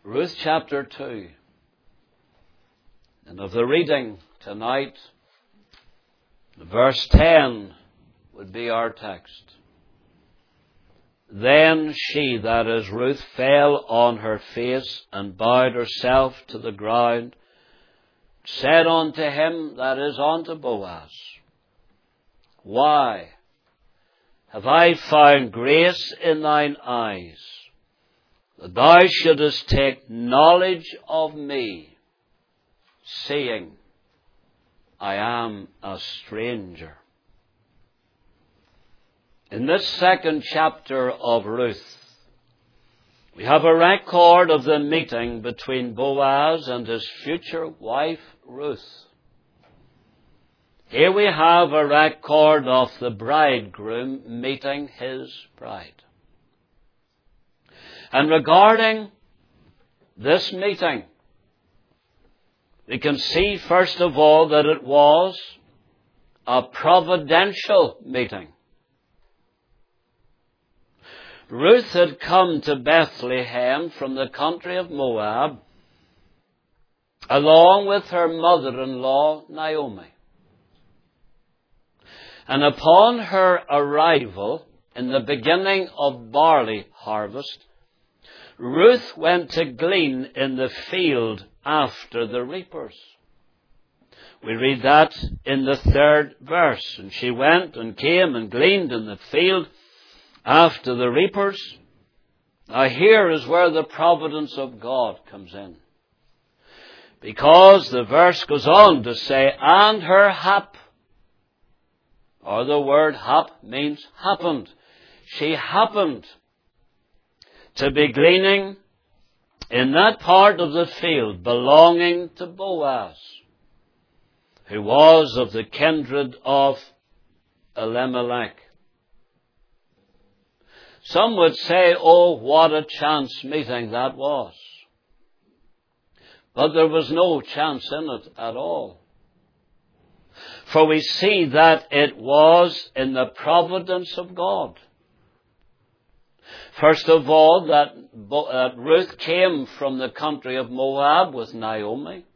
Ruth chapter 2. And of the reading tonight, verse 10 would be our text. Then she, that is Ruth, fell on her face and bowed herself to the ground, said unto him, that is unto Boaz, Why have I found grace in thine eyes, that thou shouldest take knowledge of me, seeing I am a stranger? In this second chapter of Ruth, we have a record of the meeting between Boaz and his future wife, Ruth. Here we have a record of the bridegroom meeting his bride. And regarding this meeting, we can see first of all that it was a providential meeting. Ruth had come to Bethlehem from the country of Moab, along with her mother-in-law, Naomi. And upon her arrival, in the beginning of barley harvest, Ruth went to glean in the field after the reapers. We read that in the 3rd verse. And she went and came and gleaned in the field after the reapers. Now here is where the providence of God comes in. Because the verse goes on to say, and her hap, or the word hap means happened. She happened to be gleaning in that part of the field belonging to Boaz, who was of the kindred of Elimelech. Some would say, oh, what a chance meeting that was. But there was no chance in it at all. For we see that it was in the providence of God. First of all, that Ruth came from the country of Moab with Naomi.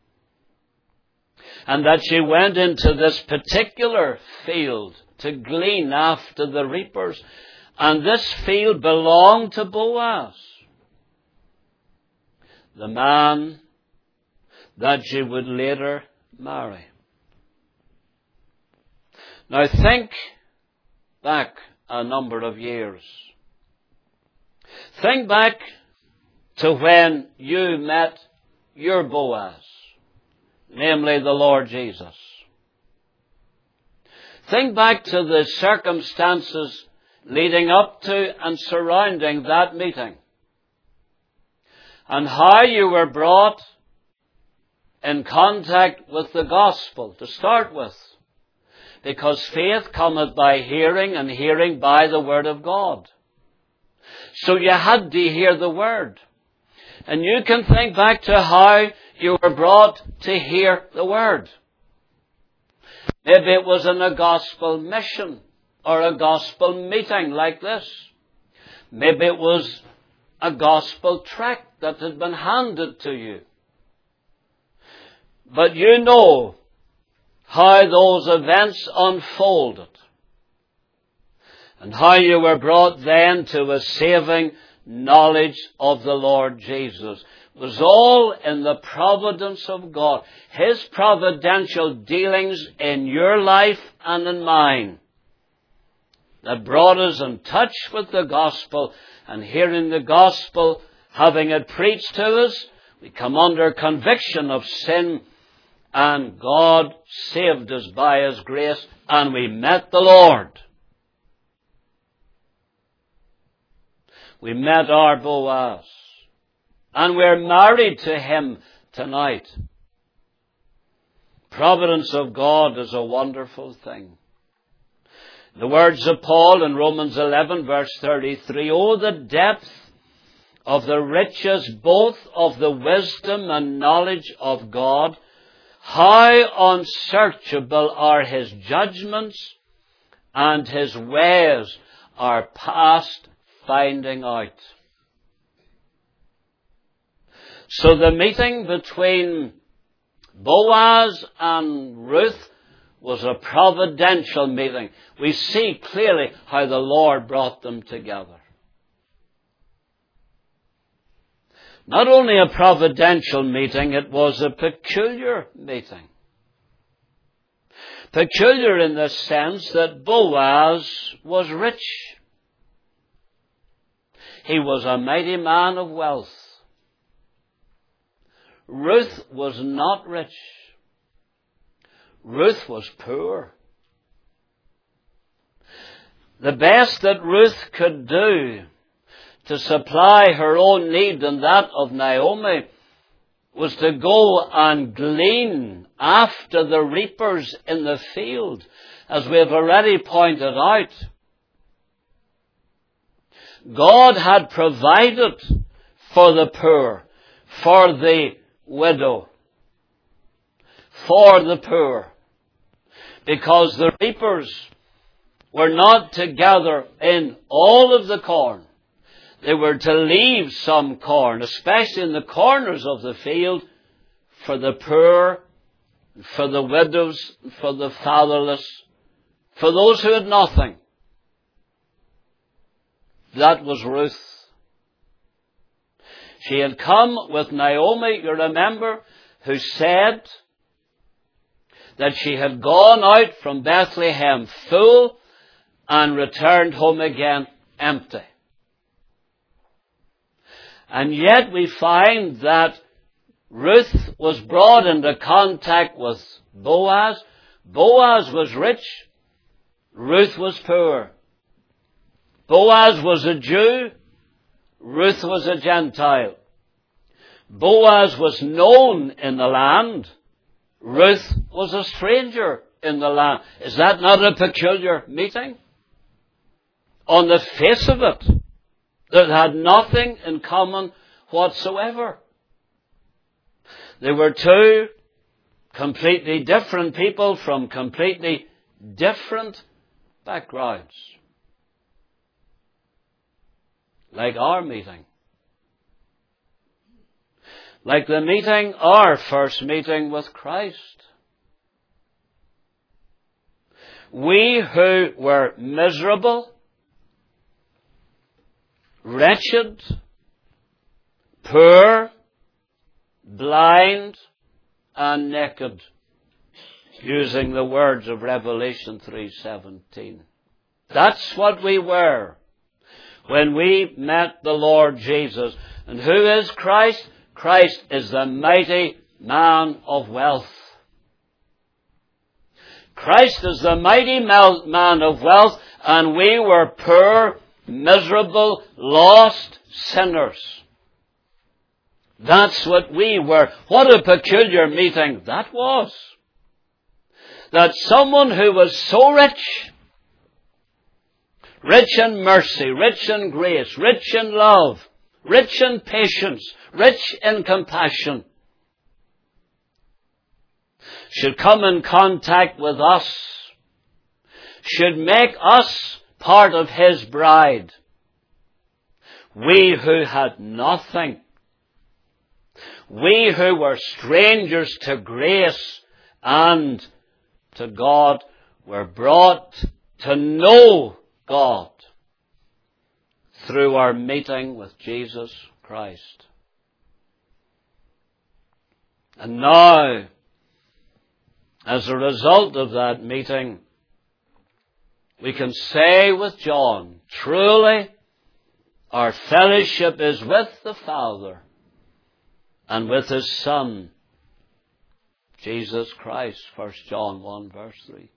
And that she went into this particular field to glean after the reapers. And this field belonged to Boaz, the man that she would later marry. Now think back a number of years. Think back to when you met your Boaz, namely the Lord Jesus. Think back to the circumstances leading up to and surrounding that meeting, and how you were brought in contact with the gospel to start with, because faith cometh by hearing, and hearing by the word of God. So you had to hear the word. And you can think back to how you were brought to hear the word. Maybe it was in a gospel mission or a gospel meeting like this. Maybe it was a gospel tract that had been handed to you. But you know how those events unfolded, and how you were brought then to a saving knowledge of the Lord Jesus. It was all in the providence of God. His providential dealings in your life and in mine that brought us in touch with the gospel, and hearing the gospel, having it preached to us, we come under conviction of sin, and God saved us by His grace, and we met the Lord. We met our Boaz, and we're married to him tonight. Providence of God is a wonderful thing. The words of Paul in Romans 11 verse 33, oh, the depth of the riches both of the wisdom and knowledge of God, how unsearchable are His judgments, and His ways are past finding out. So the meeting between Boaz and Ruth was a providential meeting. We see clearly how the Lord brought them together. Not only a providential meeting, it was a peculiar meeting. Peculiar in the sense that Boaz was rich. He was a mighty man of wealth. Ruth was not rich. Ruth was poor. The best that Ruth could do to supply her own need and that of Naomi was to go and glean after the reapers in the field, as we have already pointed out. God had provided for the poor, for the widow, for the poor, because the reapers were not to gather in all of the corn. They were to leave some corn, especially in the corners of the field, for the poor, for the widows, for the fatherless, for those who had nothing. That was Ruth. She had come with Naomi, you remember, who said that she had gone out from Bethlehem full and returned home again empty. And yet we find that Ruth was brought into contact with Boaz. Boaz was rich. Ruth was poor. Boaz was a Jew. Ruth was a Gentile. Boaz was known in the land. Ruth was a stranger in the land. Is that not a peculiar meeting? On the face of it, that had nothing in common whatsoever. They were two completely different people from completely different backgrounds. Like our meeting. Like the meeting, our first meeting with Christ. We who were miserable, wretched, poor, blind, and naked, using the words of Revelation 3:17. That's what we were when we met the Lord Jesus. And who is Christ? Christ is the mighty man of wealth. Christ is the mighty man of wealth, and we were poor, miserable, lost sinners. That's what we were. What a peculiar meeting that was. That someone who was so rich, rich in mercy, rich in grace, rich in love, rich in patience, rich in compassion, should come in contact with us, should make us part of His bride. We who had nothing, we who were strangers to grace and to God, were brought to know God through our meeting with Jesus Christ. And now, as a result of that meeting, we can say with John, truly, our fellowship is with the Father and with His Son, Jesus Christ. 1 John 1 verse 3.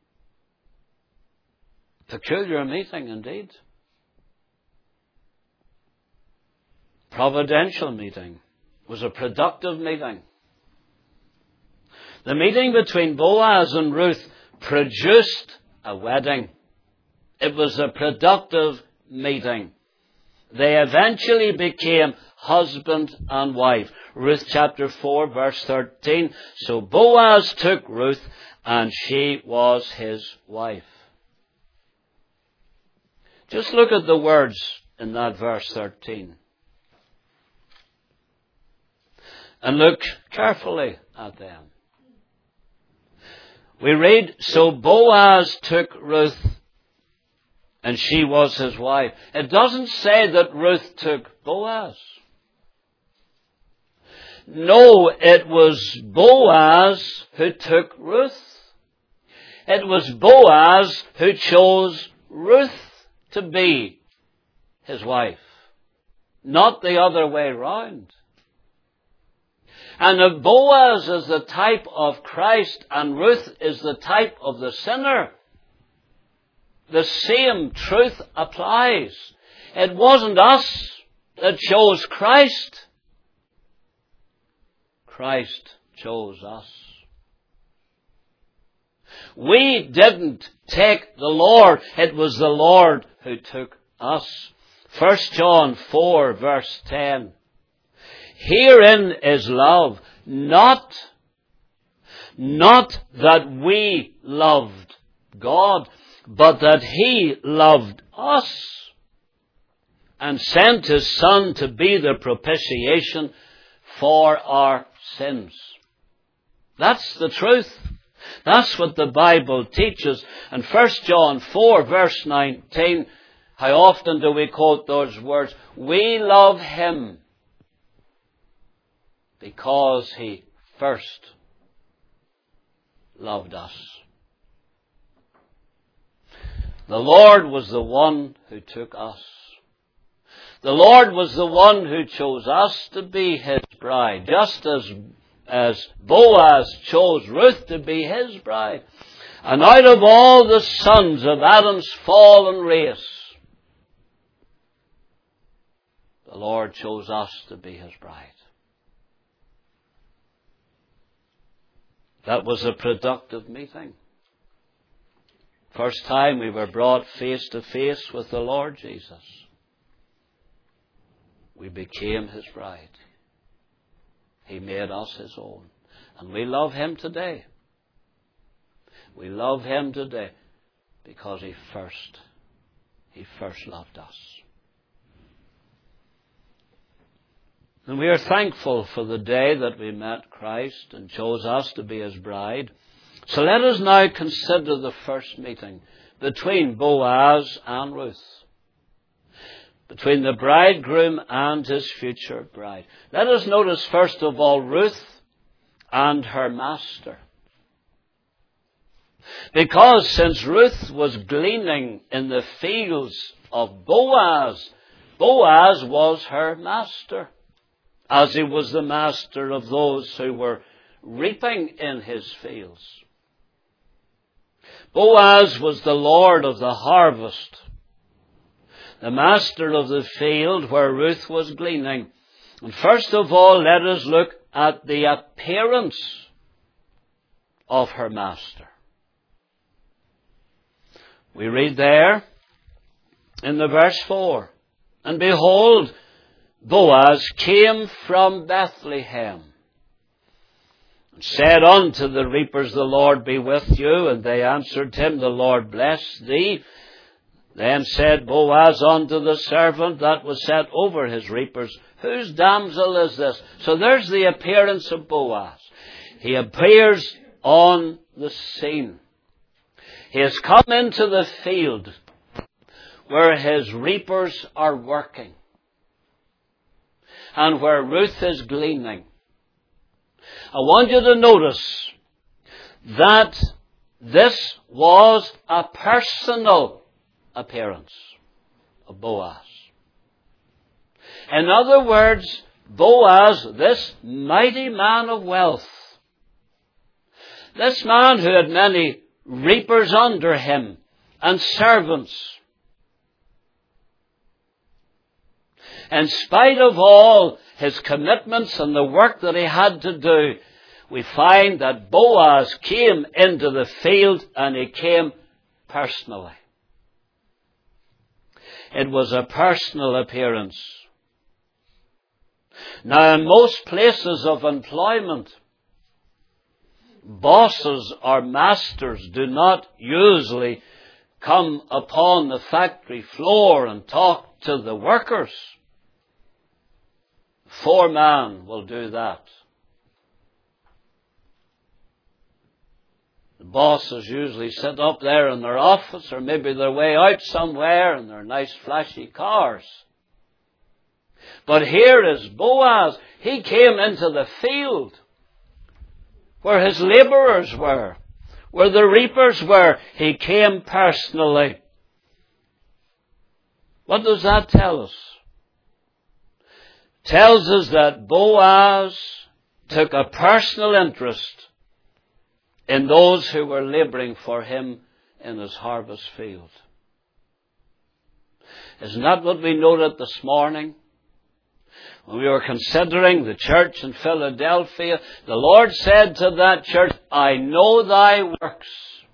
Peculiar meeting indeed. Providential meeting. It was a productive meeting. The meeting between Boaz and Ruth produced a wedding. It was a productive meeting. They eventually became husband and wife. Ruth chapter 4 verse 13. So Boaz took Ruth and she was his wife. Just look at the words in that verse 13. and look carefully at them. We read, so Boaz took Ruth, and she was his wife. It doesn't say that Ruth took Boaz. No, it was Boaz who took Ruth. It was Boaz who chose Ruth to be his wife, not the other way round. And if Boaz is the type of Christ and Ruth is the type of the sinner, the same truth applies. It wasn't us that chose Christ. Christ chose us. We didn't take the Lord. It was the Lord who took us. 1 John 4 verse 10. Herein is love, not that we loved God, but that He loved us and sent His Son to be the propitiation for our sins. That's the truth. That's what the Bible teaches. And 1 John 4 verse 19, how often do we quote those words? We love Him because He first loved us. The Lord was the one who took us. The Lord was the one who chose us to be His bride, just as Boaz chose Ruth to be his bride. And out of all the sons of Adam's fallen race, the Lord chose us to be His bride. That was a productive meeting. First time we were brought face to face with the Lord Jesus. We became His bride. He made us His own. And we love Him today. We love Him today because He first loved us. And we are thankful for the day that we met Christ and chose us to be His bride. So let us now consider the first meeting between Boaz and Ruth. Between the bridegroom and his future bride. Let us notice first of all Ruth and her master. Because since Ruth was gleaning in the fields of Boaz, Boaz was her master, as he was the master of those who were reaping in his fields. Boaz was the Lord of the harvest, the master of the field where Ruth was gleaning. And first of all, let us look at the appearance of her master. We read there in the verse 4, and behold, Boaz came from Bethlehem, and said unto the reapers, the Lord be with you. And they answered him, the Lord bless thee. Then said Boaz unto the servant that was set over his reapers, whose damsel is this? So there's the appearance of Boaz. He appears on the scene. He has come into the field where his reapers are working and where Ruth is gleaning. I want you to notice that this was a personal appearance of Boaz. In other words, Boaz, this mighty man of wealth, this man who had many reapers under him and servants, in spite of all his commitments and the work that he had to do, we find that Boaz came into the field and he came personally. It was a personal appearance. Now, in most places of employment, bosses or masters do not usually come upon the factory floor and talk to the workers. Foreman will do that. The bosses usually sit up there in their office, or maybe they're way out somewhere in their nice flashy cars. But here is Boaz. He came into the field where his laborers were, where the reapers were. He came personally. What does that tell us? It tells us that Boaz took a personal interest in those who were laboring for him in his harvest field. Isn't that what we noted this morning? When we were considering the church in Philadelphia, the Lord said to that church, I know thy works.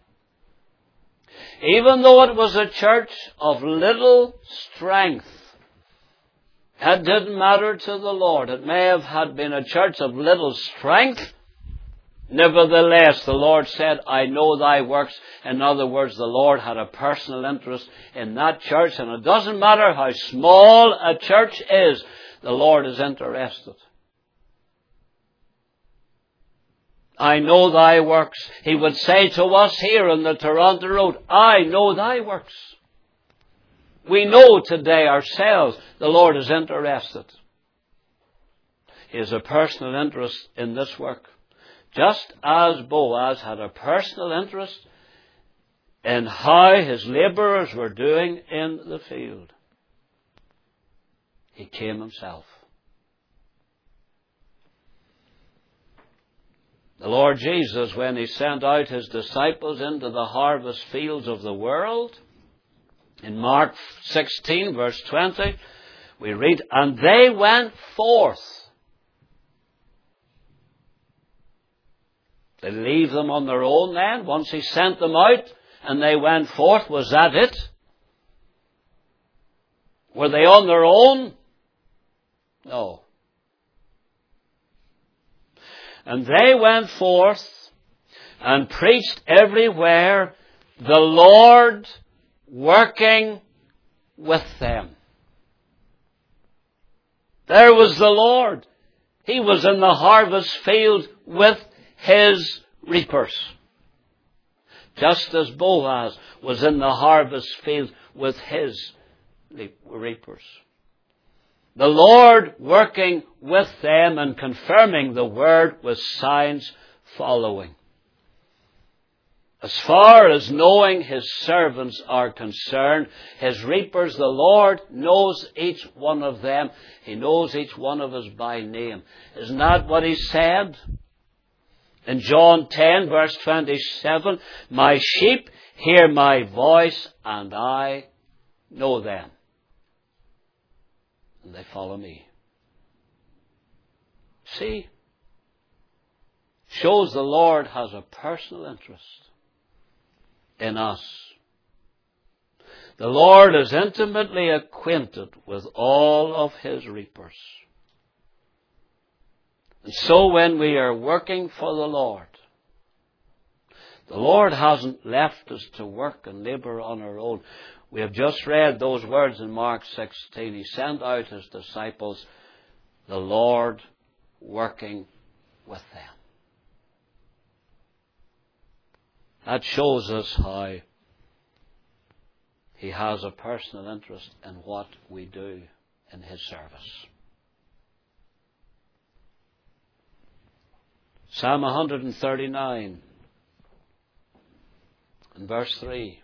Even though it was a church of little strength, it didn't matter to the Lord. It may have had been a church of little strength. Nevertheless, the Lord said, I know thy works. In other words, the Lord had a personal interest in that church. And it doesn't matter how small a church is, the Lord is interested. I know thy works. He would say to us here on the Toronto Road, I know thy works. We know today ourselves the Lord is interested. He has a personal interest in this work. Just as Boaz had a personal interest in how his laborers were doing in the field. He came himself. The Lord Jesus, when he sent out his disciples into the harvest fields of the world, in Mark 16, verse 20, we read, and they went forth. They leave them on their own then, once he sent them out, and they went forth. Was that it? Were they on their own? No. And they went forth and preached everywhere, the Lord working with them. There was the Lord. He was in the harvest field with his reapers. Just as Boaz was in the harvest field with his reapers. The Lord working with them and confirming the word with signs following. As far as knowing his servants are concerned, his reapers, the Lord knows each one of them. He knows each one of us by name. Isn't that what he said? In John 10, verse 27, my sheep hear my voice, and I know them. And they follow me. See? Shows the Lord has a personal interest in us. The Lord is intimately acquainted with all of his reapers. And so when we are working for the Lord hasn't left us to work and labour on our own. We have just read those words in Mark 16. He sent out his disciples, the Lord working with them. That shows us how he has a personal interest in what we do in his service. Psalm 139 and verse 3.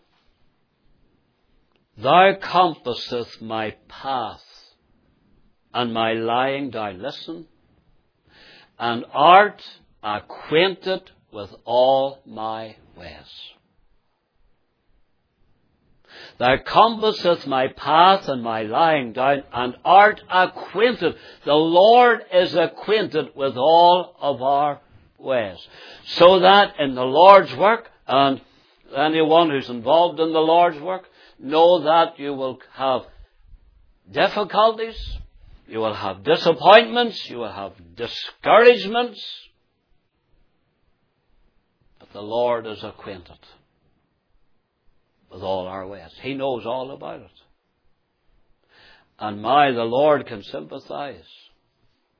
Thou compassest my path and my lying down. Listen. And art acquainted with all my ways. Thou compassest my path and my lying down, and art acquainted. The Lord is acquainted with all of our ways. So that in the Lord's work, and anyone who's involved in the Lord's work, know that you will have difficulties, you will have disappointments, you will have discouragements. But the Lord is acquainted with all our ways. He knows all about it. And the Lord can sympathize.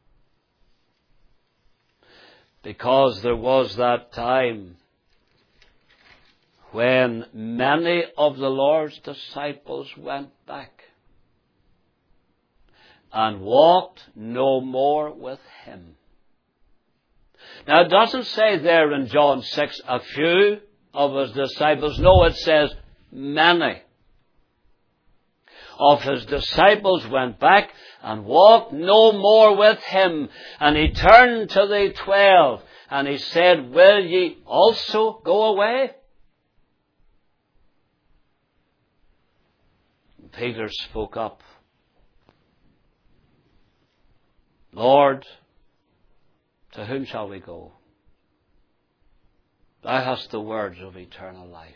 Because there was that time when many of the Lord's disciples went back and walked no more with him. Now it doesn't say there in John 6 a few of his disciples. No, it says many of his disciples went back and walked no more with him. And he turned to the 12 and he said, will ye also go away? And Peter spoke up. Lord, to whom shall we go? Thou hast the words of eternal life.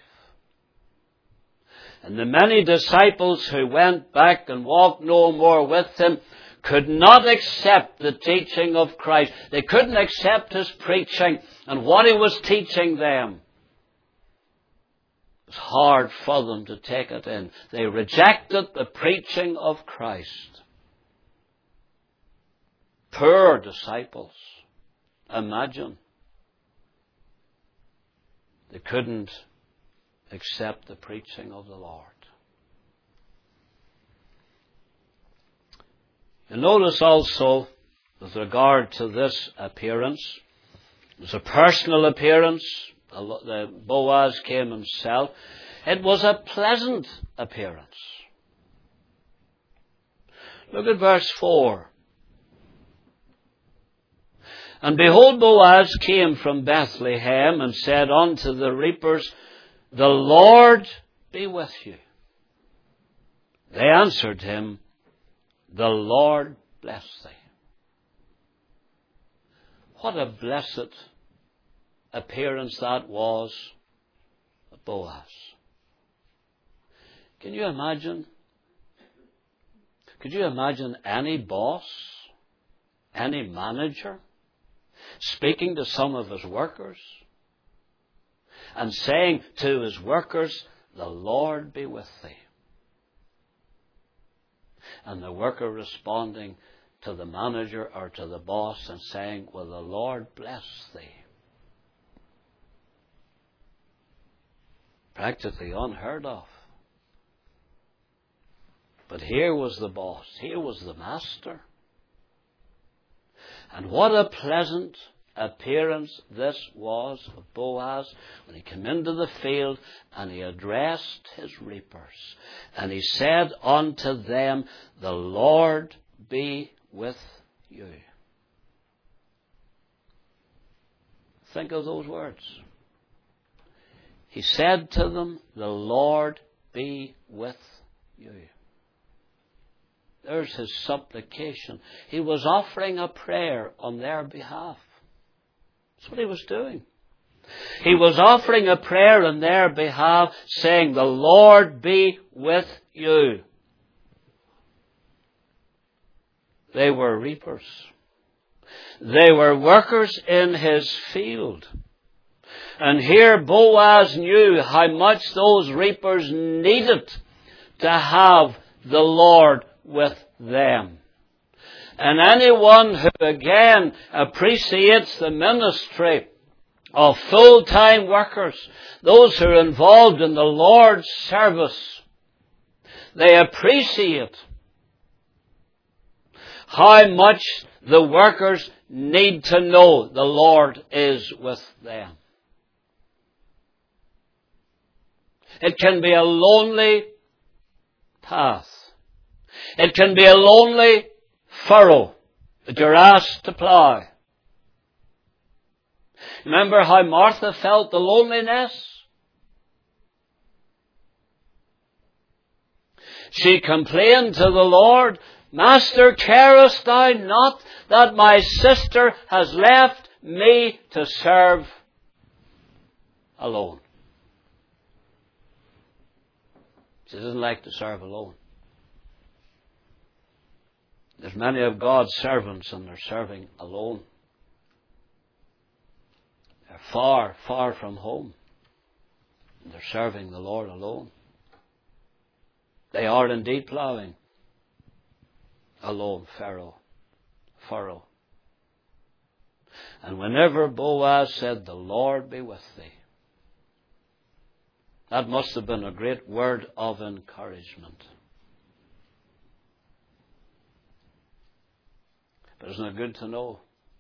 And the many disciples who went back and walked no more with him could not accept the teaching of Christ. They couldn't accept his preaching and what he was teaching them. It was hard for them to take it in. They rejected the preaching of Christ. Poor disciples. Imagine. They couldn't accept the preaching of the Lord. You notice also, with regard to this appearance, it was a personal appearance. Boaz came himself. It was a pleasant appearance. Look at verse 4. And behold, Boaz came from Bethlehem and said unto the reapers, the Lord be with you. They answered him, the Lord bless thee. What a blessed appearance that was of Boaz. Can you imagine? Could you imagine any boss, any manager, speaking to some of his workers and saying to his workers, the Lord be with thee? And the worker responding to the manager or to the boss and saying, well, the Lord bless thee. Practically unheard of. But here was the boss. Here was the master. And what a pleasant appearance this was of Boaz when he came into the field and he addressed his reapers. And he said unto them, the Lord be with you. Think of those words. He said to them, the Lord be with you. There's his supplication. He was offering a prayer on their behalf. That's what he was doing. He was offering a prayer on their behalf, saying, the Lord be with you. They were reapers. They were workers in his field. And here Boaz knew how much those reapers needed to have the Lord with them. And anyone who again appreciates the ministry of full-time workers, those who are involved in the Lord's service, they appreciate how much the workers need to know the Lord is with them. It can be a lonely path. It can be a lonely furrow that you're asked to plough. Remember how Martha felt the loneliness? She complained to the Lord, Master, carest thou not that my sister has left me to serve alone? She doesn't like to serve alone. There's many of God's servants and they're serving alone. They're far, far from home. And they're serving the Lord alone. They are indeed ploughing alone, furrow. And whenever Boaz said, the Lord be with thee, That must have been a great word of encouragement. But isn't it good to know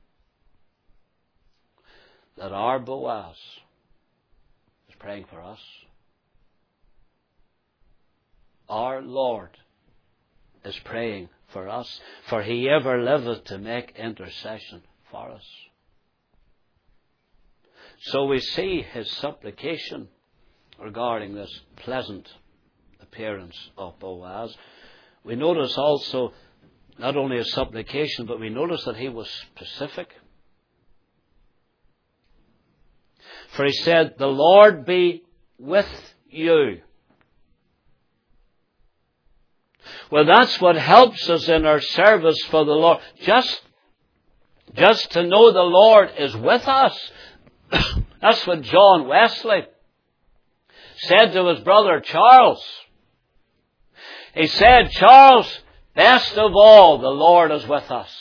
that our Boaz is praying for us? Our Lord is praying for us, for He ever liveth to make intercession for us. So we see his supplication regarding this pleasant appearance of Boaz. We notice also not only his supplication, but we notice that he was specific. For he said, "The Lord be with you." Well, that's what helps us in our service for the Lord. Just to know the Lord is with us. That's what John Wesley said to his brother Charles. He said, "Charles, best of all, the Lord is with us."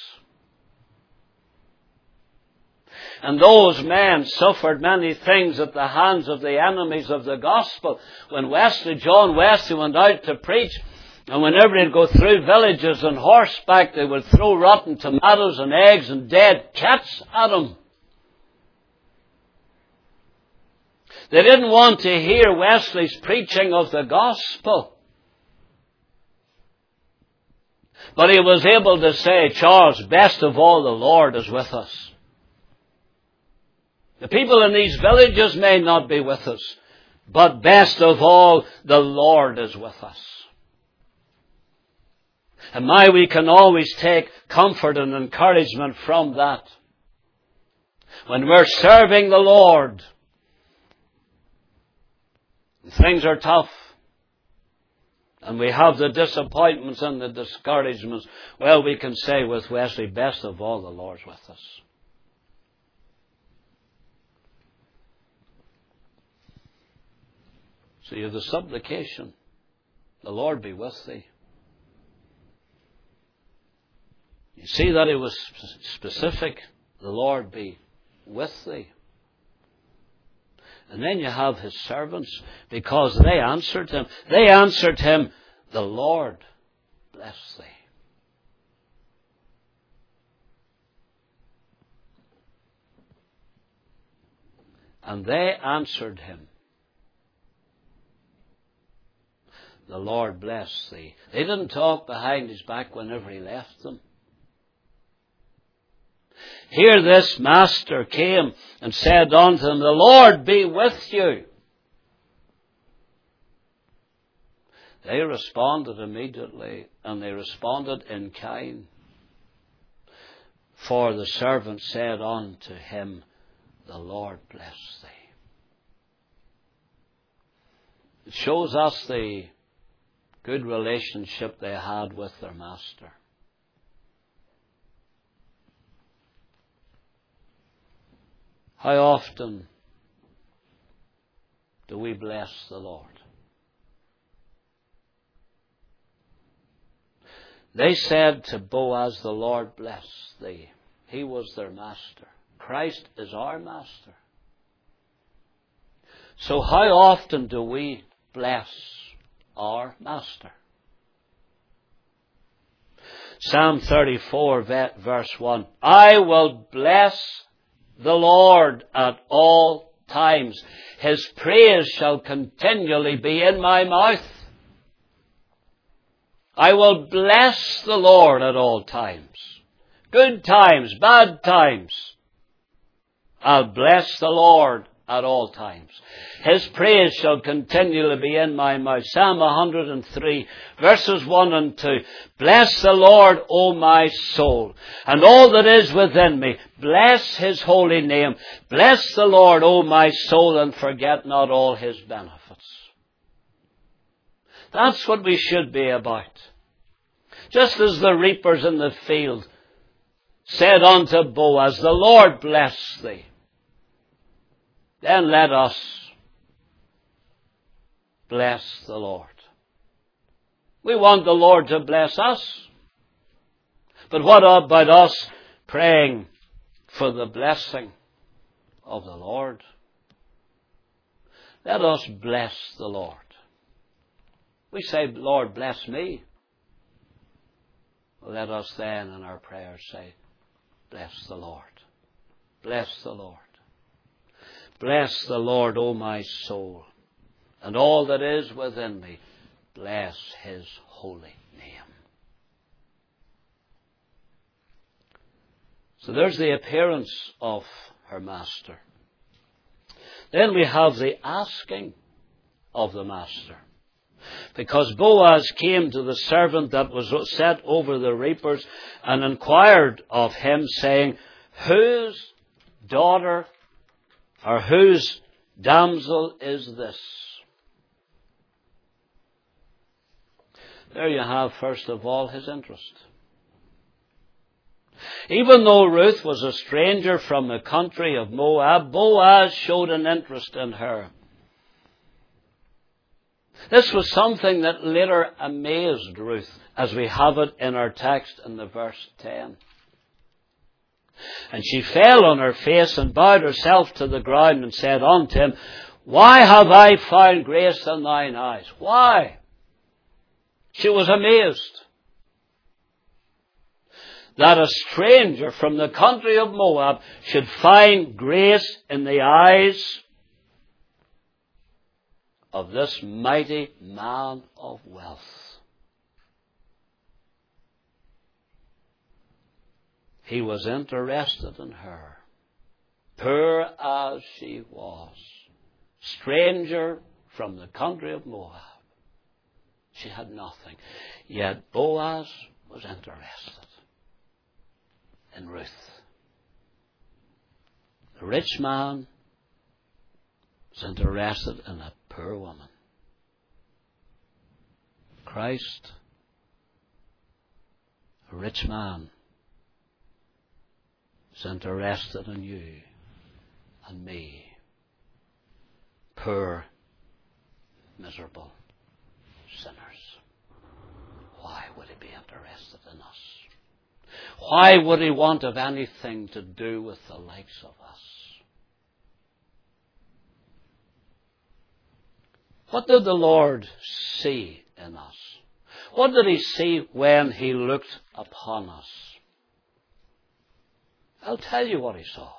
And those men suffered many things at the hands of the enemies of the gospel. When John Wesley went out to preach, and whenever he'd go through villages on horseback, they would throw rotten tomatoes and eggs and dead cats at him. They didn't want to hear Wesley's preaching of the gospel. But he was able to say, "Charles, best of all, the Lord is with us. The people in these villages may not be with us, but best of all, the Lord is with us." And we can always take comfort and encouragement from that. When we're serving the Lord, things are tough, and we have the disappointments and the discouragements, well, we can say with Wesley, "Best of all, the Lord's with us." So you have the supplication, "The Lord be with thee." You see that he was specific, "The Lord be with thee." And then you have his servants, because they answered him. They answered him, "The Lord bless thee." And they answered him, "The Lord bless thee." They didn't talk behind his back whenever he left them. Here this master came and said unto them, "The Lord be with you." They responded immediately, and they responded in kind. For the servant said unto him, "The Lord bless thee." It shows us the good relationship they had with their master. How often do we bless the Lord? They said to Boaz, "The Lord bless thee." He was their master. Christ is our master. So how often do we bless our master? Psalm 34, verse 1. "I will bless the Lord at all times. His praise shall continually be in my mouth." I will bless the Lord at all times. Good times, bad times. I'll bless the Lord at all times. His praise shall continually be in my mouth. Psalm 103, verses 1 and 2. "Bless the Lord, O my soul, and all that is within me. Bless his holy name. Bless the Lord, O my soul, and forget not all his benefits." That's what we should be about. Just as the reapers in the field said unto Boaz, "The Lord bless thee," then let us bless the Lord. We want the Lord to bless us. But what about us praying for the blessing of the Lord? Let us bless the Lord. We say, Lord, bless me. Let us then in our prayers say, bless the Lord. Bless the Lord. Bless the Lord, O my soul, and all that is within me. Bless his holy name. So there's the appearance of her master. Then we have the asking of the master. Because Boaz came to the servant that was set over the reapers and inquired of him, saying, whose daughter or whose damsel is this? There you have, first of all, his interest. Even though Ruth was a stranger from the country of Moab, Boaz showed an interest in her. This was something that later amazed Ruth, as we have it in our text in the verse 10. And she fell on her face and bowed herself to the ground and said unto him, why have I found grace in thine eyes? Why? She was amazed that a stranger from the country of Moab should find grace in the eyes of this mighty man of wealth. He was interested in her, poor as she was, stranger from the country of Moab. She had nothing, yet Boaz was interested in Ruth. The rich man was interested in a poor woman. Christ, a rich man, is interested in you and me, poor, miserable sinners. Why would he be interested in us? Why would he want to have anything to do with the likes of us? What did the Lord see in us? What did he see when he looked upon us? I'll tell you what he saw.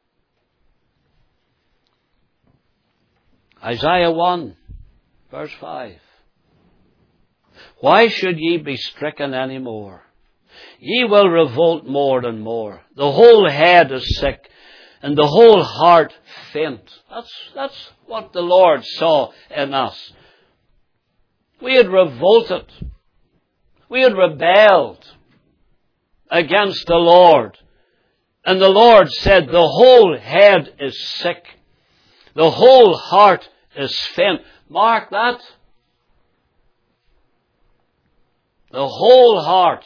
Isaiah 1, verse 5. Why should ye be stricken any more? Ye will revolt more and more. The whole head is sick, and the whole heart faint. That's what the Lord saw in us. We had revolted. We had rebelled against the Lord. And the Lord said, the whole head is sick. The whole heart is faint. Mark that. The whole heart.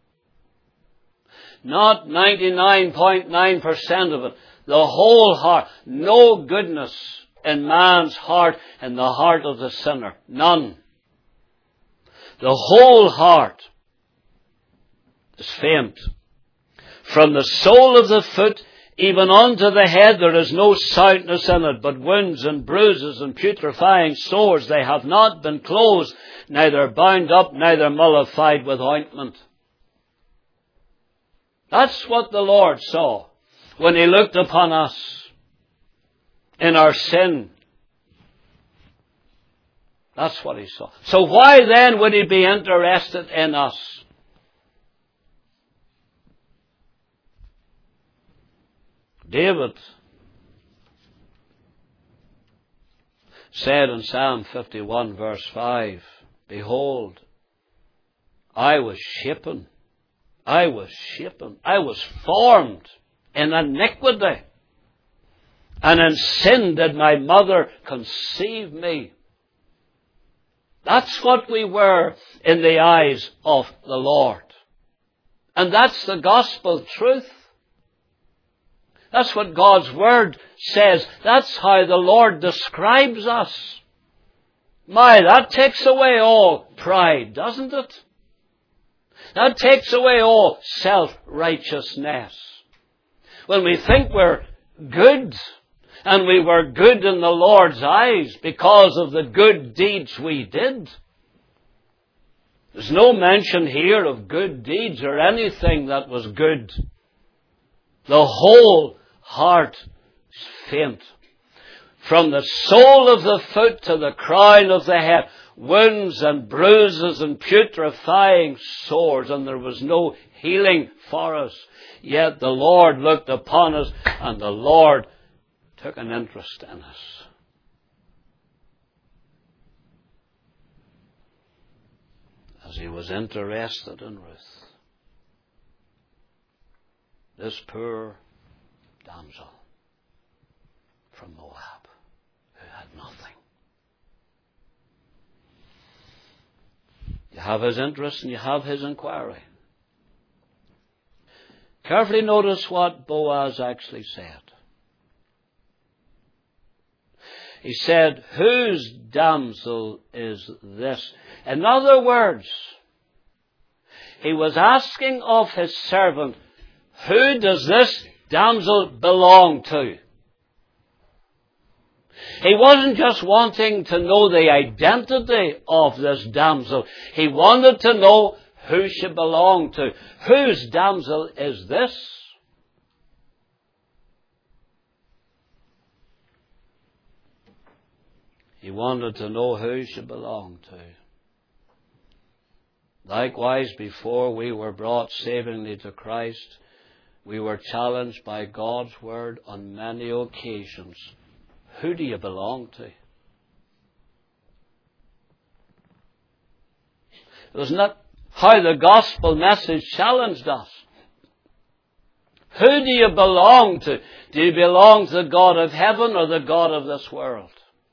Not 99.9% of it. The whole heart. No goodness in man's heart, in the heart of the sinner. None. The whole heart is faint. From the sole of the foot even unto the head there is no soundness in it, but wounds and bruises and putrefying sores. They have not been closed, neither bound up, neither mollified with ointment. That's what the Lord saw when he looked upon us in our sin. That's what he saw. So why then would he be interested in us? David said in Psalm 51 verse 5, behold, I was formed in iniquity, and in sin did my mother conceive me. That's what we were in the eyes of the Lord. And that's the gospel truth. That's what God's Word says. That's how the Lord describes us. My, that takes away all pride, doesn't it? That takes away all self-righteousness. When we think we're good And we were good in the Lord's eyes because of the good deeds we did. There's no mention here of good deeds or anything that was good. The whole heart is faint. From the sole of the foot to the crown of the head, wounds and bruises and putrefying sores, and there was no healing for us. Yet the Lord looked upon us, and the Lord took an interest in us. As He was interested in Ruth, this poor damsel from Moab, who had nothing. You have His interest and you have His inquiry. Carefully notice what Boaz actually said. He said, "Whose damsel is this?" In other words, he was asking of his servant, who does this damsel belong to? He wasn't just wanting to know the identity of this damsel. He wanted to know who she belonged to. Whose damsel is this? He wanted to know who she belonged to. Likewise, before we were brought savingly to Christ, we were challenged by God's Word on many occasions. Who do you belong to? Isn't that how the gospel message challenged us? Who do you belong to? Do you belong to the God of heaven or the God of this world?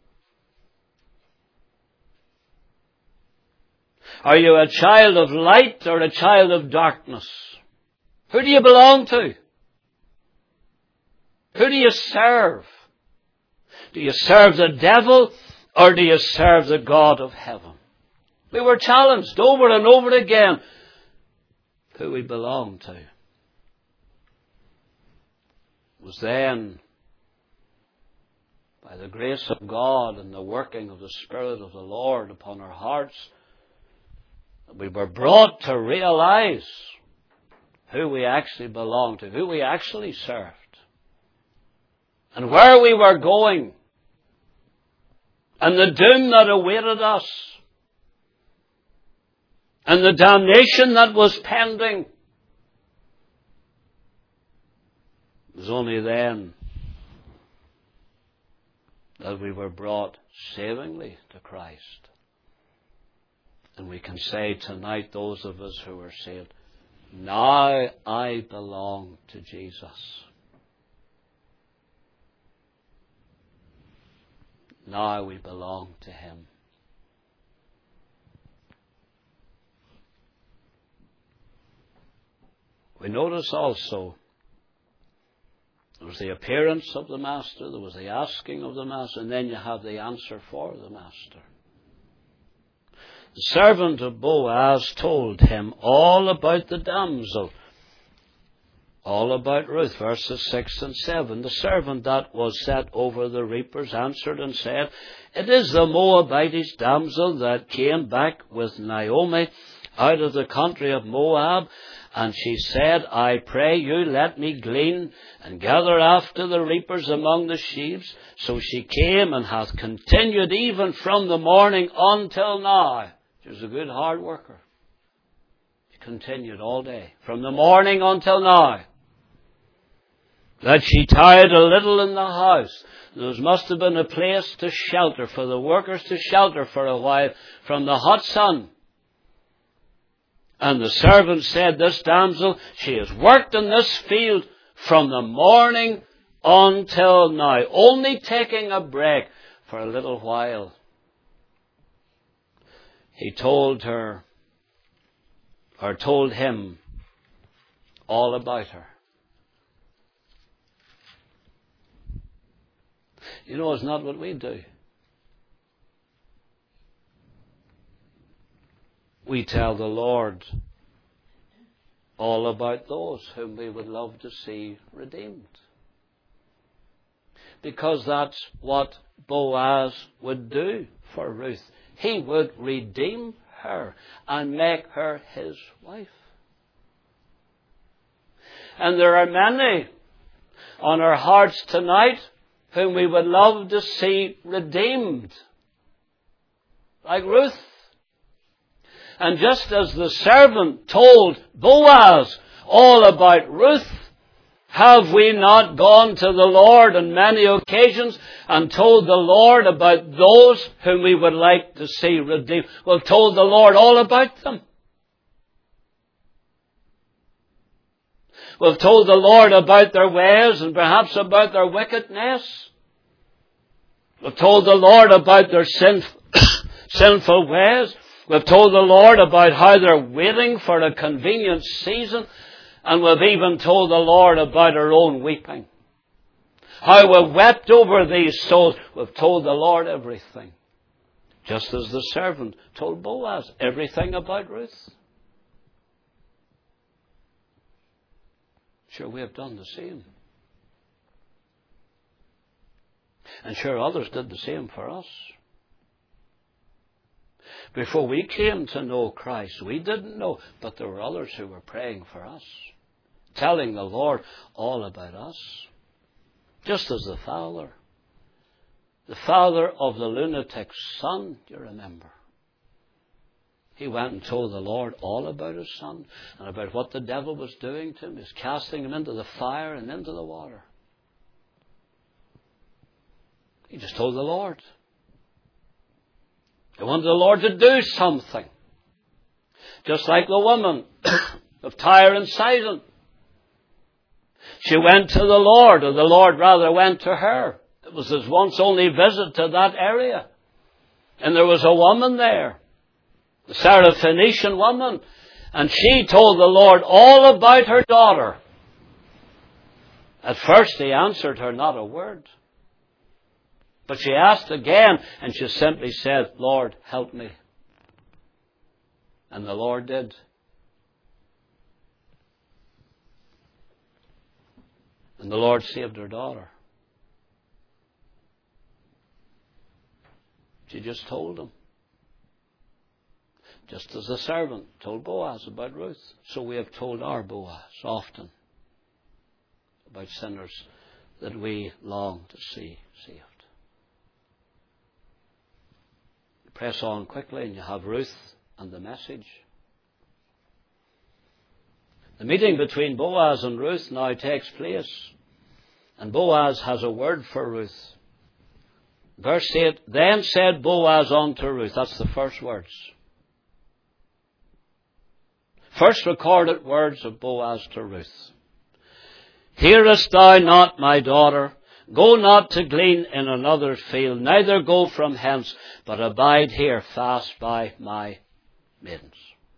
Are you a child of light or a child of darkness? Who do you belong to? Who do you serve? Do you serve the devil or do you serve the God of heaven? We were challenged over and over again who we belong to. It was then, by the grace of God and the working of the Spirit of the Lord upon our hearts, that we were brought to realize who we actually belonged to, who we actually served, and where we were going, and the doom that awaited us, and the damnation that was pending. It was only then that we were brought savingly to Christ. And we can say tonight, those of us who are saved, now I belong to Jesus. Now we belong to Him. We notice also there was the appearance of the Master, there was the asking of the Master, and then you have the answer for the Master. The servant of Boaz told him all about the damsel, all about Ruth, verses 6 and 7. The servant that was set over the reapers answered and said, "It is the Moabitish damsel that came back with Naomi out of the country of Moab. And she said, I pray you, let me glean and gather after the reapers among the sheaves. So she came and hath continued even from the morning until now." She was a good hard worker. She continued all day, from the morning until now. That she tired a little in the house. There must have been a place to shelter, for the workers to shelter for a while from the hot sun. And the servant said, "This damsel, she has worked in this field from the morning until now, only taking a break for a little while." He told her, or told him, all about her. You know, it's not what we do. We tell the Lord all about those whom we would love to see redeemed. Because that's what Boaz would do for Ruth. He would redeem her and make her his wife. And there are many on our hearts tonight whom we would love to see redeemed, like Ruth. And just as the servant told Boaz all about Ruth, have we not gone to the Lord on many occasions and told the Lord about those whom we would like to see redeemed? We've told the Lord all about them. We've told the Lord about their ways and perhaps about their wickedness. We've told the Lord about their sinful ways. We've told the Lord about how they're waiting for a convenient season. And we've even told the Lord about our own weeping. How we've wept over these souls. We've told the Lord everything. Just as the servant told Boaz everything about Ruth. Sure, we have done the same. And sure, others did the same for us. Before we came to know Christ, we didn't know, but there were others who were praying for us, telling the Lord all about us. Just as the father of the lunatic's son, do you remember? He went and told the Lord all about his son and about what the devil was doing to him. He was casting him into the fire and into the water. He just told the Lord. He wanted the Lord to do something. Just like the woman of Tyre and Sidon. She went to the Lord, or the Lord rather went to her. It was his once only visit to that area. And there was a woman there, the Syrophoenician woman, and she told the Lord all about her daughter. At first he answered her not a word. But she asked again, and she simply said, Lord, help me. And the Lord did. And the Lord saved her daughter. She just told him. Just as the servant told Boaz about Ruth, so we have told our Boaz often about sinners that we long to see saved. Press on quickly and you have Ruth and the message. The meeting between Boaz and Ruth now takes place. And Boaz has a word for Ruth. Verse 8, then said Boaz unto Ruth. That's the first words. First recorded words of Boaz to Ruth. Hearest thou not, my daughter? Go not to glean in another field, neither go from hence, but abide here fast by my maidens.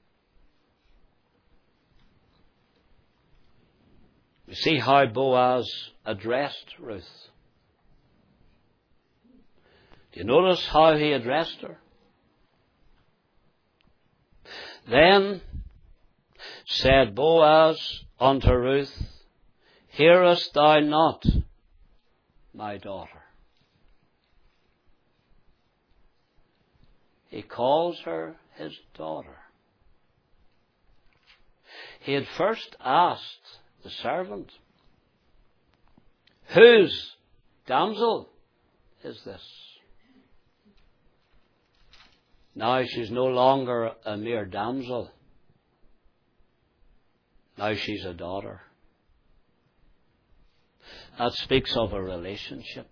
You see how Boaz addressed Ruth. Do you notice how he addressed her? Then said Boaz unto Ruth, hearest thou not, my daughter? He calls her his daughter. He had first asked the servant, whose damsel is this? Now she's no longer a mere damsel. Now she's a daughter. That speaks of a relationship.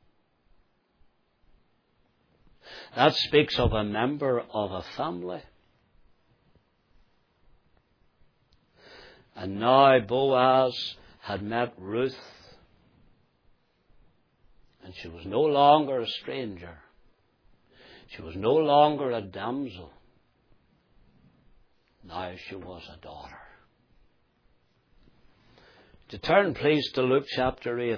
That speaks of a member of a family. And now Boaz had met Ruth. And she was no longer a stranger. She was no longer a damsel. Now she was a daughter. To turn, please, to Luke chapter 8.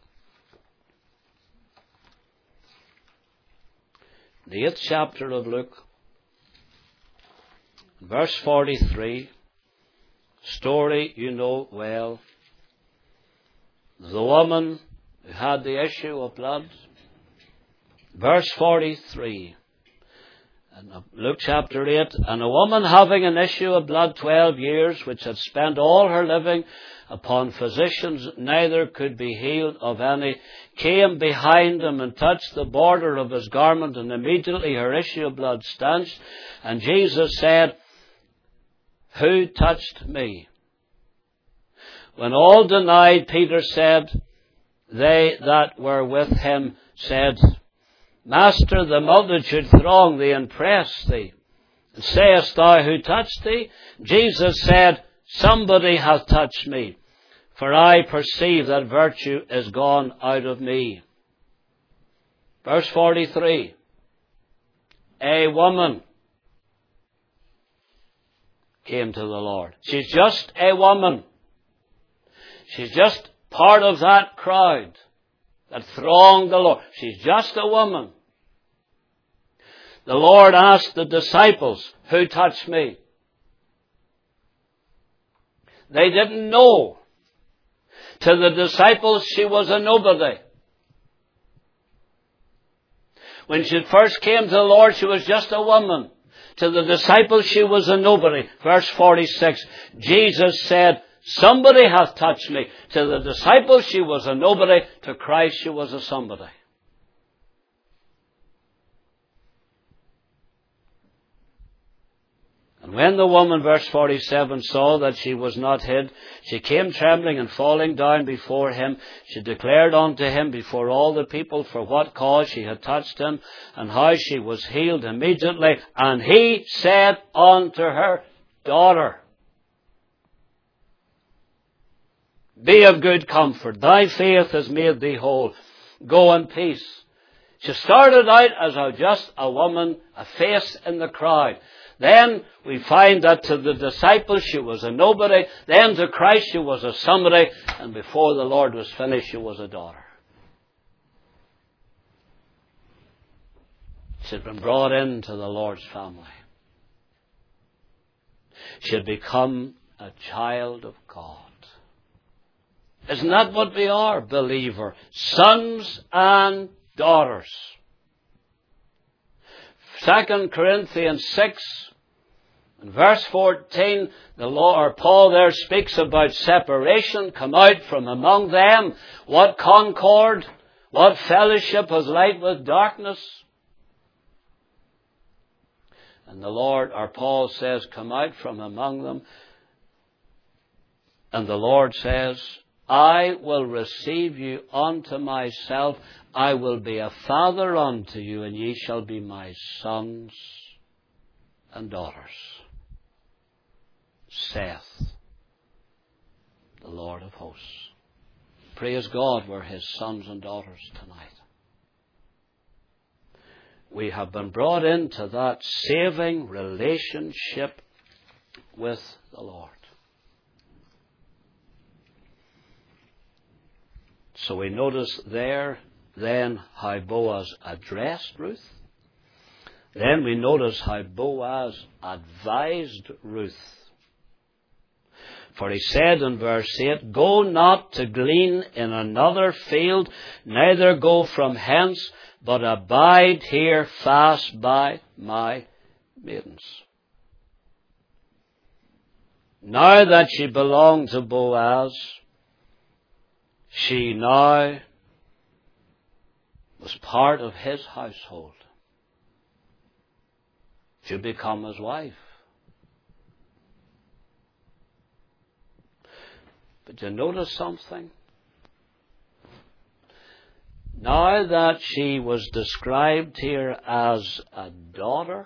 The 8th chapter of Luke, verse 43. Story you know well. The woman who had the issue of blood. Verse 43. In Luke chapter 8, and a woman having an issue of blood 12 years, which had spent all her living upon physicians, neither could be healed of any, came behind him and touched the border of his garment, and immediately her issue of blood stanched. And Jesus said, Who touched me? When all denied, Peter said, they that were with him said, Master, the multitude throng thee and press thee. And sayest thou, Who touched thee? Jesus said, Somebody hath touched me, for I perceive that virtue is gone out of me. Verse 43. A woman came to the Lord. She's just a woman. She's just part of that crowd that thronged the Lord. She's just a woman. The Lord asked the disciples, Who touched me? They didn't know. To the disciples, she was a nobody. When she first came to the Lord, she was just a woman. To the disciples, she was a nobody. Verse 46, Jesus said, Somebody hath touched me. To the disciples, she was a nobody. To Christ, she was a somebody. And when the woman, verse 47, saw that she was not hid, she came trembling and falling down before him. She declared unto him before all the people for what cause she had touched him, and how she was healed immediately. And he said unto her, Daughter, be of good comfort. Thy faith has made thee whole. Go in peace. She started out as just a woman, a face in the crowd. Then we find that to the disciples she was a nobody. Then to Christ she was a somebody. And before the Lord was finished, she was a daughter. She had been brought into the Lord's family. She had become a child of God. Isn't that what we are, believer? Sons and daughters. 2 Corinthians 6, in verse 14, Paul there speaks about separation. Come out from among them. What concord? What fellowship has light with darkness? And the Lord, or Paul says, come out from among them. And the Lord says, I will receive you unto myself. I will be a father unto you, and ye shall be my sons and daughters, saith the Lord of hosts. Praise God, we're his sons and daughters tonight. We have been brought into that saving relationship with the Lord. So we notice there then how Boaz addressed Ruth. Then we notice how Boaz advised Ruth. For he said in verse 8, Go not to glean in another field, neither go from hence, but abide here fast by my maidens. Now that she belonged to Boaz, she now was part of his household. She became his wife. But you notice something? Now that she was described here as a daughter,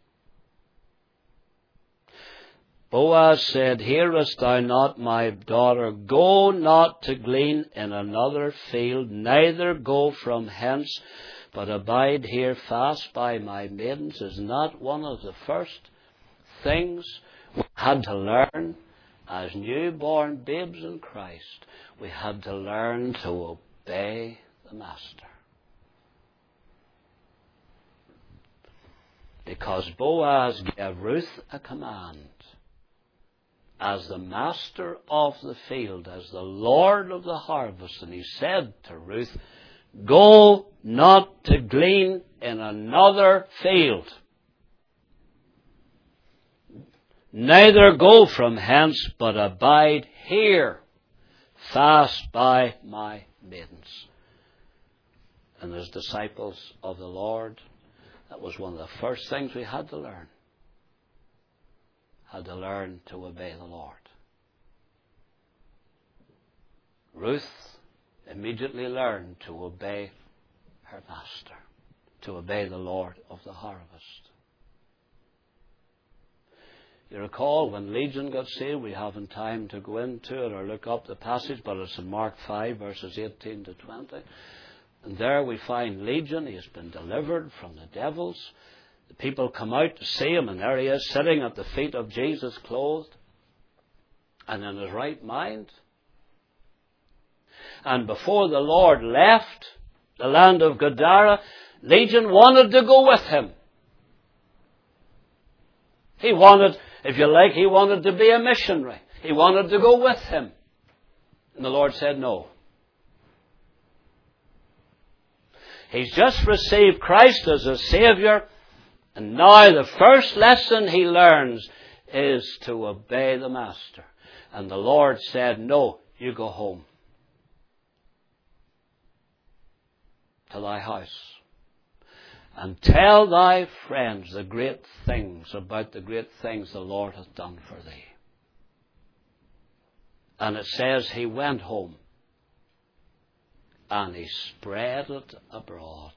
Boaz said, Hearest thou not, my daughter? Go not to glean in another field, neither go from hence, but abide here fast by my maidens. Is not one of the first things we had to learn as newborn babes in Christ? We had to learn to obey the Master. Because Boaz gave Ruth a command. as the master of the field, as the Lord of the harvest. And he said to Ruth, go not to glean in another field, neither go from hence, but abide here, fast by my maidens. And as disciples of the Lord, that was one of the first things we had to learn. Had to learn to obey the Lord. Ruth immediately learned to obey her master, to obey the Lord of the harvest. You recall when Legion got saved, we haven't time to go into it or look up the passage, but it's in Mark 5, verses 18 to 20. And there we find Legion. He has been delivered from the devils. The people come out to see him, and there he is, sitting at the feet of Jesus, clothed and in his right mind. And before the Lord left the land of Gadara, Legion wanted to go with him. He wanted, if you like, he wanted to be a missionary. He wanted to go with him. And the Lord said no. He's just received Christ as a Saviour, and now the first lesson he learns is to obey the Master. And the Lord said, no, you go home to thy house and tell thy friends the great things about the great things the Lord hath done for thee. And it says he went home and he spread it abroad.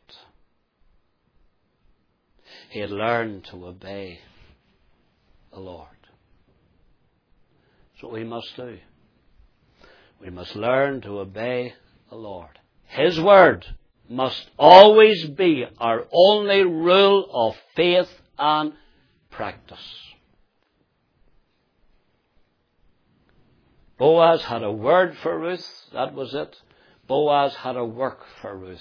He had learned to obey the Lord. That's what we must do. We must learn to obey the Lord. His word must always be our only rule of faith and practice. Boaz had a word for Ruth. That was it. Boaz had a work for Ruth.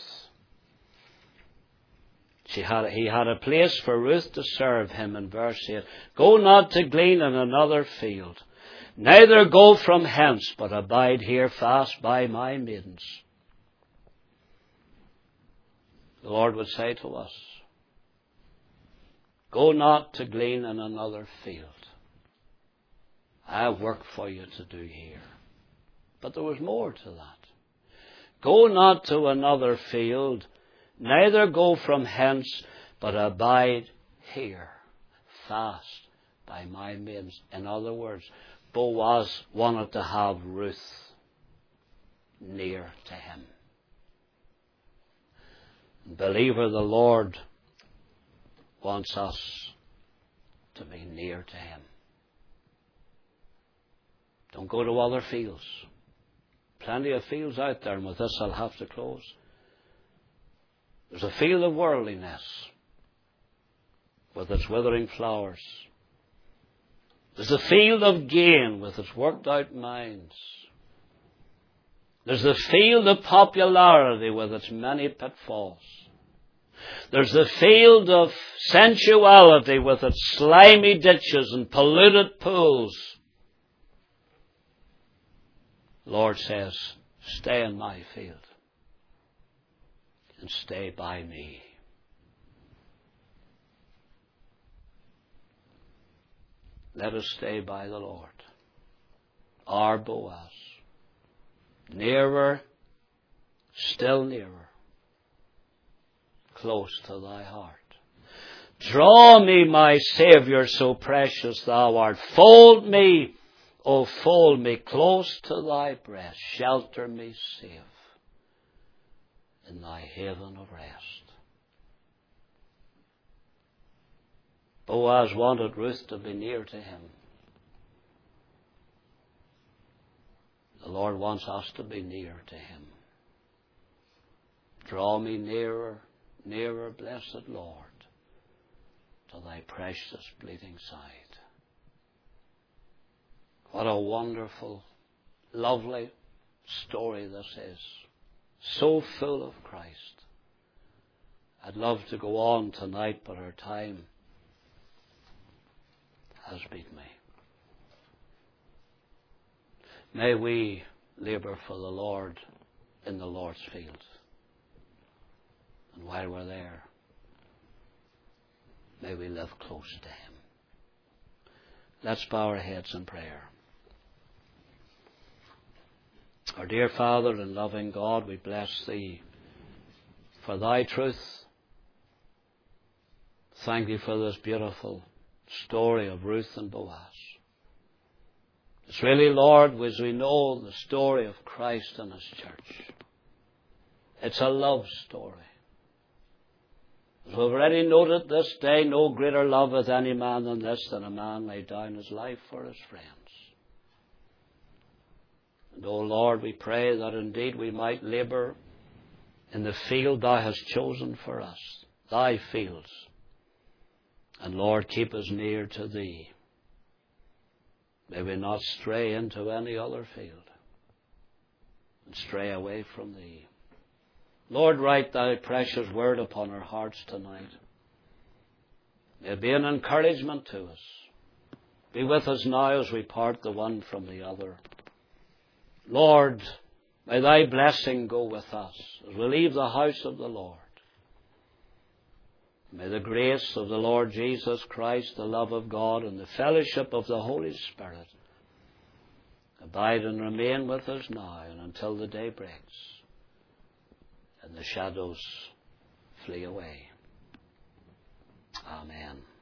He had a place for Ruth to serve him in verse 8. Go not to glean in another field, neither go from hence, but abide here fast by my maidens. The Lord would say to us, go not to glean in another field. I have work for you to do here. But there was more to that. Go not to another field, neither go from hence, but abide here, fast by my maidens. In other words, Boaz wanted to have Ruth near to him. Believer, the Lord wants us to be near to him. Don't go to other fields. Plenty of fields out there, and with this I'll have to close. There's a field of worldliness with its withering flowers. There's a field of gain with its worked out minds. There's the field of popularity with its many pitfalls. There's the field of sensuality with its slimy ditches and polluted pools. The Lord says, stay in my field and stay by me. Let us stay by the Lord, our Boaz. Nearer, still nearer, close to thy heart. Draw me, my Saviour, so precious thou art. Fold me, O fold me close to thy breast. Shelter me safe in thy haven of rest. Boaz wanted Ruth to be near to him. The Lord wants us to be near to him. Draw me nearer, nearer, blessed Lord, to thy precious bleeding side. What a wonderful, lovely story this is. So full of Christ. I'd love to go on tonight, but our time has beat me. May we labour for the Lord in the Lord's field. And while we're there, may we live close to Him. Let's bow our heads in prayer. Our dear Father and loving God, we bless Thee for Thy truth. Thank Thee for this beautiful story of Ruth and Boaz. It's really, Lord, as we know the story of Christ and His church. It's a love story. As we've already noted this day, no greater love hath any man than this, than a man lay down his life for his friends. And, O Lord, we pray that indeed we might labour in the field Thou hast chosen for us, Thy fields. And, Lord, keep us near to Thee. May we not stray into any other field and stray away from Thee. Lord, write Thy precious word upon our hearts tonight. May it be an encouragement to us. Be with us now as we part the one from the other. Lord, may Thy blessing go with us as we leave the house of the Lord. May the grace of the Lord Jesus Christ, the love of God, and the fellowship of the Holy Spirit abide and remain with us now and until the day breaks and the shadows flee away. Amen.